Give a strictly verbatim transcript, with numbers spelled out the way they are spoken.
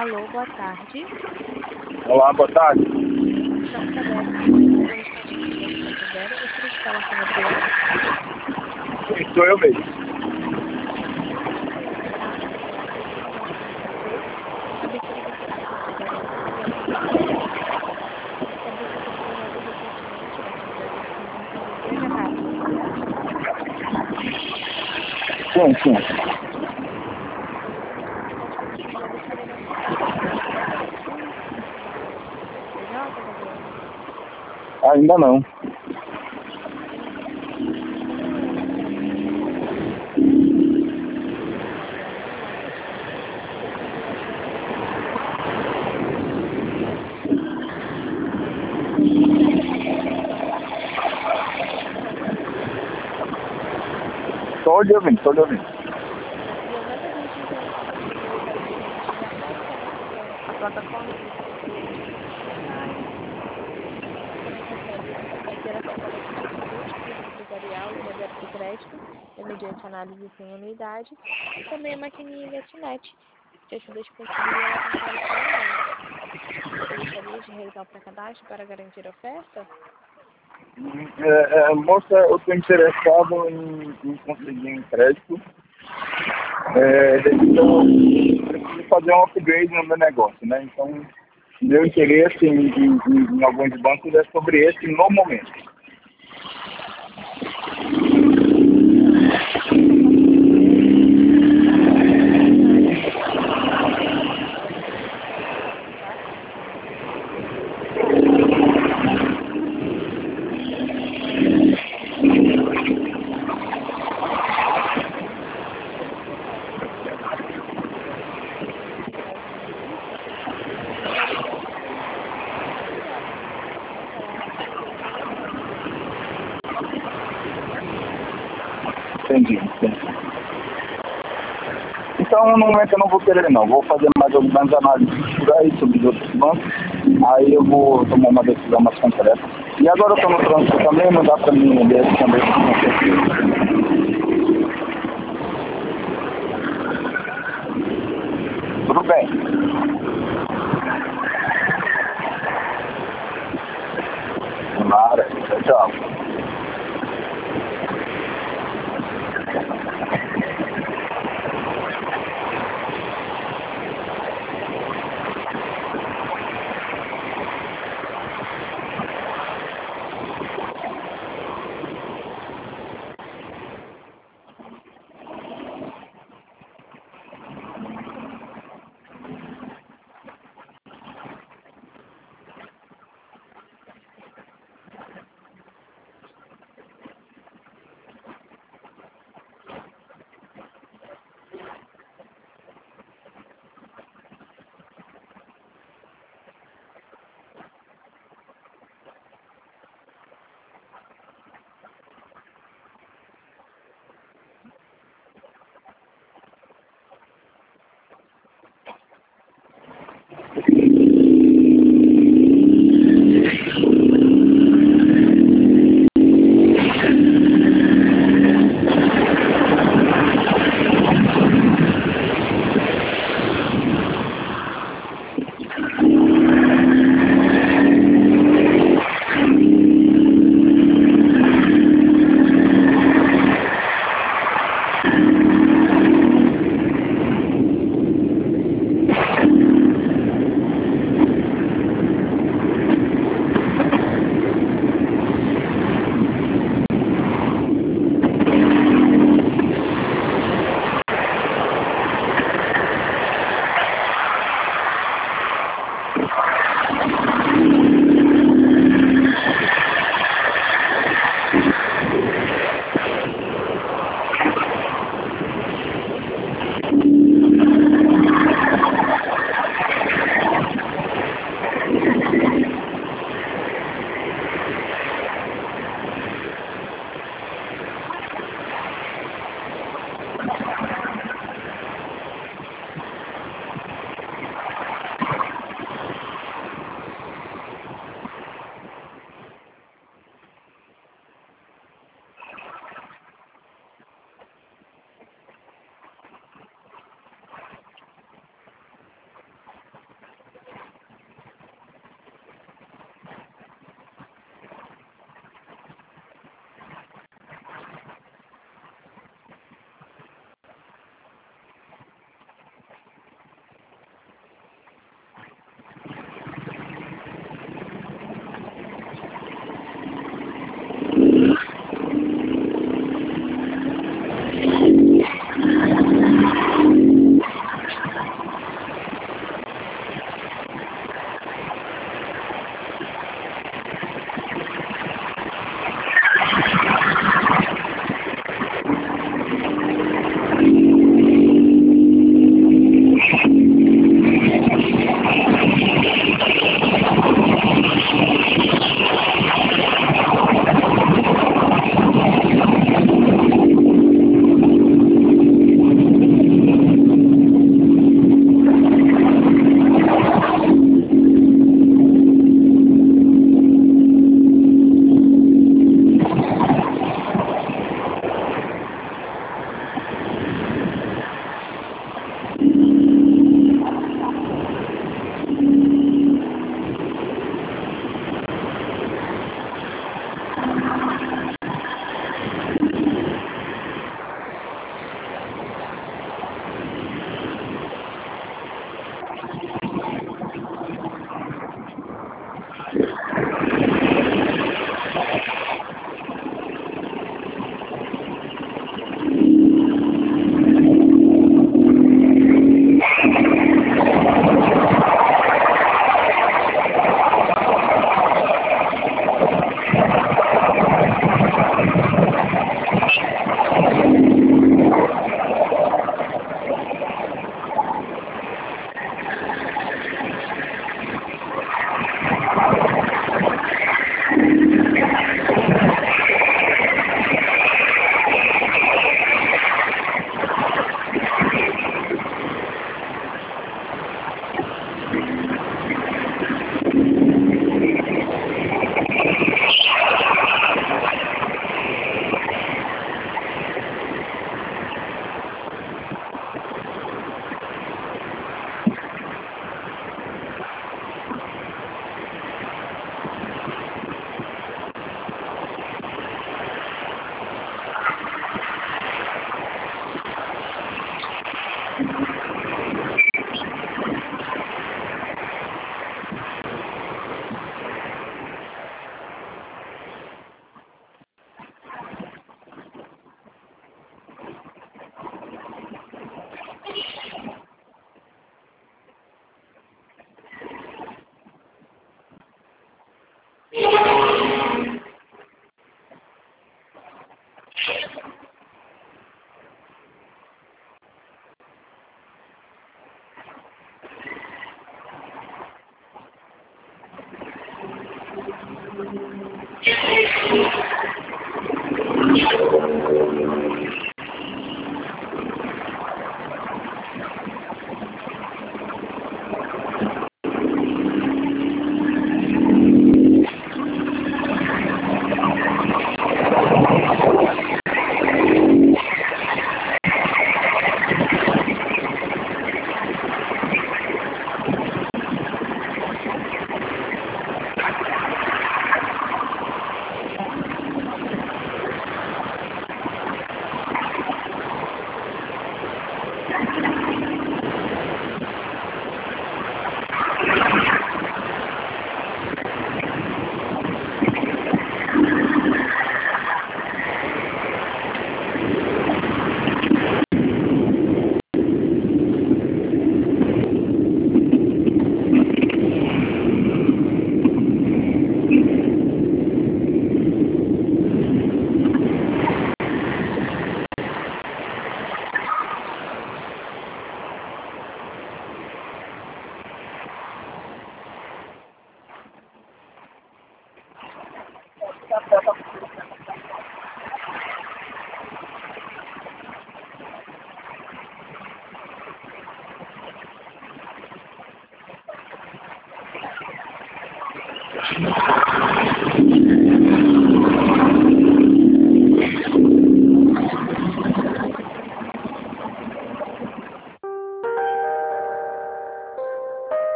Alô, boa tarde. Olá, boa tarde. João Federico, Federico, gostaria de falar com o Adriano. Sim, sou eu mesmo. Saber se você precisa de orientação e saber se você já viu recentemente na atividade de perguntas e seja rápido. Sim, sim. Você já gostaria da nossa P J, Gabriel? Ainda não. Estou lhe ouvindo, estou lhe ouvindo. E é mais a gente entender um pouquinho da sua investigação, como é que é a plataforma que você procurou nos nossos portais, como é que recebe a interação com a nossa equipe multiplus empresarial e moderno de crédito, é mediante análise sem anuidade, e também a maquininha NetNet, que ajuda a conseguir e alavancar o seu negócio. Você gostaria de realizar o pré-cadastro para garantir a oferta? É, é, moça, eu estou interessado em, em conseguir um crédito. É, então, eu preciso fazer um upgrade no meu negócio, né? Então, meu interesse em, em, em alguns bancos é sobre esse no momento. Entendi, entendi. Então, no momento eu não vou querer não. Vou fazer mais algumas análises por aí sobre os outros bancos. Aí eu vou tomar uma decisão mais concreta. E agora eu estou no trânsito também, não dá para mim ler também com certeza. Tudo bem. Nada. Tchau, tchau.